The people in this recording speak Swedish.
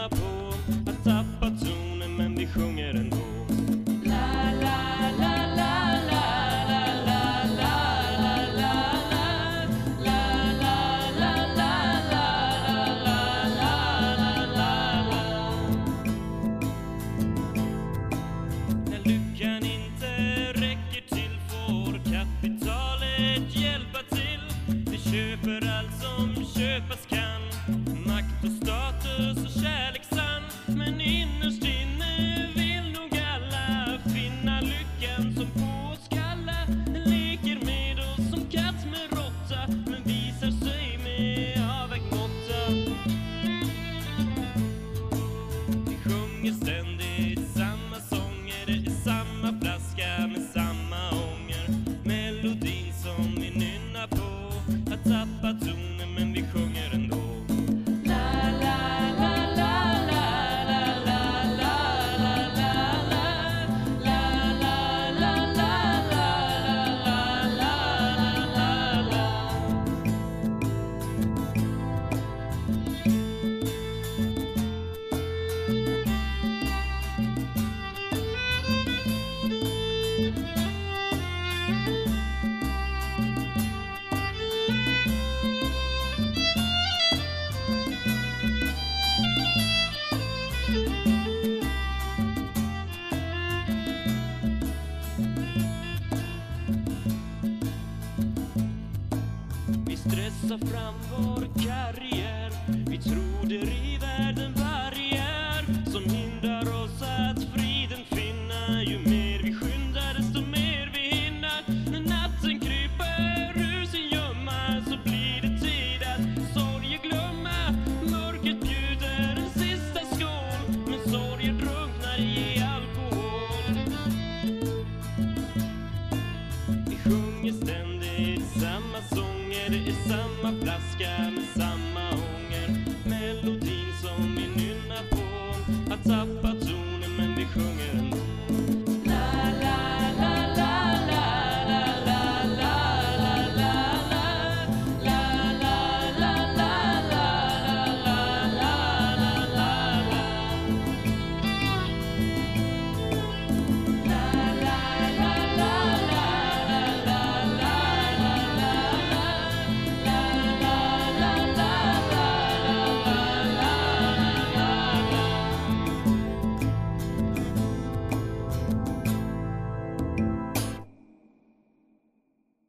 nynnar på att tappa tonen, men vi sjunger ändå. La la la la la la la la la la la la la. När lyckan inte räcker till får kapitalet hjälpa till. Vi köper allt som köpas kan, makt och status och kärlek sann. Men innerst inne vill nog alla finna lyckan som på oss kalla. Leker med oss som katt med råtta, men visar sig med avvägd måtta. Vi sjunger ständigt samma sånger, det är samma flaska med samma ånger. Melodin som vi nynnar på att tappa tonen, men vi sjunger ändå. La la la la la la la la la la la la la. Vi stressar fram vår karriär, vi tror det river den barriär som hindrar oss att friden finna. Ju mer vi skyndar desto mer vi hinner. När natten kryper ur sin gömma så blir det tid att sorgen glömma. Mörkret bjuder en sista skål, men sorgen drunknar i alkohol. Vi sjunger ständigt samma sånger, det är samma flaska med samma ånger. Melodin som vi nynnar på att tappa tonen, men vi sjunger ändå.